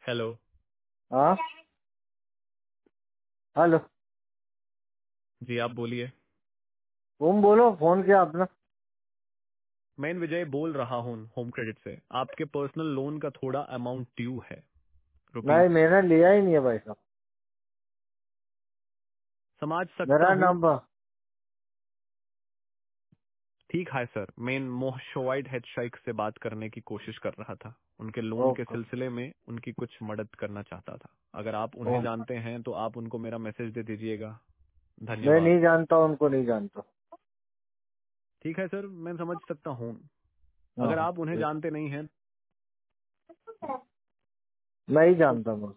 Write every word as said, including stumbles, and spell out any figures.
Hello. हाँ। Hello. जी आप बोलिए। तुम बोलो, फोन किया अपना। मैं विजय बोल रहा हूँ होम क्रेडिट से। आपके पर्सनल लोन का थोड़ा अमाउंट ड्यू है, रुपीज। नहीं, मैंने लिया ही नहीं है भाई साहब। समझ सकता मेरा हूँ। नंबर। ठीक है सर, मैं मोहशोवाइड हेड शाइक से बात करने की कोशिश कर रहा था। उनके लोन के ओके। सिलसिले में उनकी कुछ मदद करना चाहता था। अगर आप उन्हें ओके। जानते हैं तो आप उनको मेरा मैसेज दे दीजिएगा। मैं धन्यवाद। नहीं जानता, उनको नहीं जानता। ठीक है सर, मैं समझ सकता हूँ। हाँ अगर हाँ, आप उन्हें ठीक। जानते नहीं हैं। नहीं जानता मैं।